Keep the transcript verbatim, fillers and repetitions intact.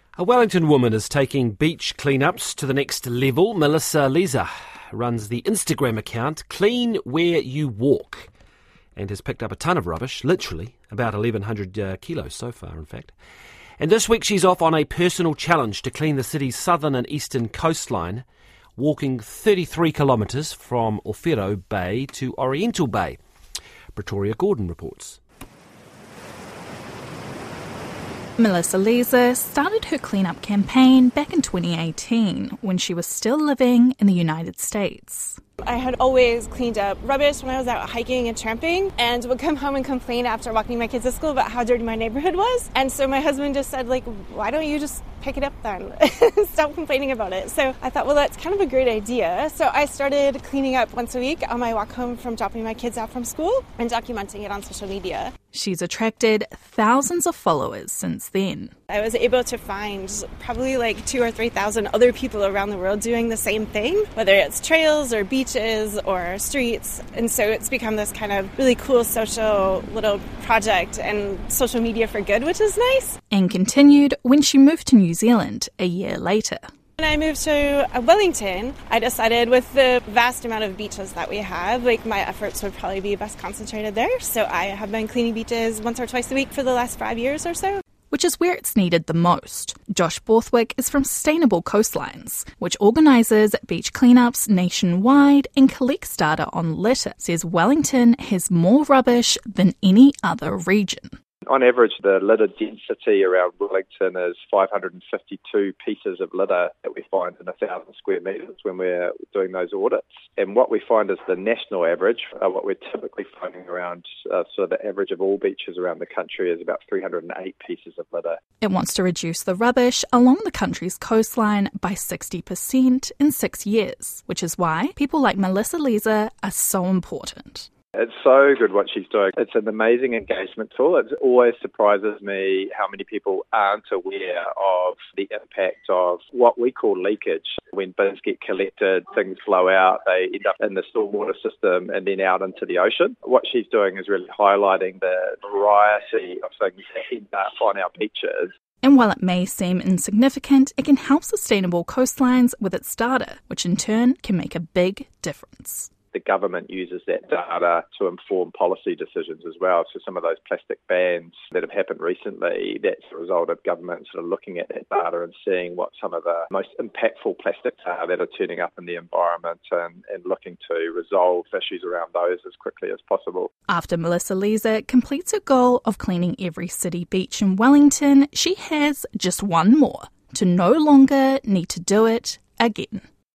A Wellington woman is taking beach cleanups to the next level. Melissa Leza runs the Instagram account Clean Where You Walk and has picked up a ton of rubbish, literally, about eleven hundred uh, kilos so far, in fact. And this week she's off on a personal challenge to clean the city's southern and eastern coastline, walking thirty-three kilometres from Ōwhiro Bay to Oriental Bay. Pretoria Gordon reports. Melissa Leza started her cleanup campaign back in twenty eighteen when she was still living in the United States. I had always cleaned up rubbish when I was out hiking and tramping, and would come home and complain after walking my kids to school about how dirty my neighborhood was. And so my husband just said, like, why don't you just pick it up then? Stop complaining about it. So I thought, well, that's kind of a great idea. So I started cleaning up once a week on my walk home from dropping my kids out from school and documenting it on social media. She's attracted thousands of followers since then. I was able to find probably like two or three thousand other people around the world doing the same thing, whether it's trails or beaches or streets. And so it's become this kind of really cool social little project and social media for good, which is nice. And continued when she moved to New Zealand a year later. When I moved to Wellington, I decided with the vast amount of beaches that we have, like my efforts would probably be best concentrated there. So I have been cleaning beaches once or twice a week for the last five years or so. Which is where it's needed the most. Josh Borthwick is from Sustainable Coastlines, which organises beach cleanups nationwide and collects data on litter. Says Wellington has more rubbish than any other region. On average, the litter density around Wellington is five hundred fifty-two pieces of litter that we find in one thousand square metres when we're doing those audits. And what we find is the national average, uh, what we're typically finding around, uh, so the average of all beaches around the country is about three hundred eight pieces of litter. It wants to reduce the rubbish along the country's coastline by sixty percent in six years, which is why people like Melissa Leza are so important. It's so good what she's doing. It's an amazing engagement tool. It always surprises me how many people aren't aware of the impact of what we call leakage. When bins get collected, things flow out, they end up in the stormwater system and then out into the ocean. What she's doing is really highlighting the variety of things that end up on our beaches. And while it may seem insignificant, it can help Sustainable Coastlines with its data, which in turn can make a big difference. The government uses that data to inform policy decisions as well. So some of those plastic bans that have happened recently, that's a result of government sort of looking at that data and seeing what some of the most impactful plastics are that are turning up in the environment and, and looking to resolve issues around those as quickly as possible. After Melissa Leza completes her goal of cleaning every city beach in Wellington, she has just one more, to no longer need to do it again.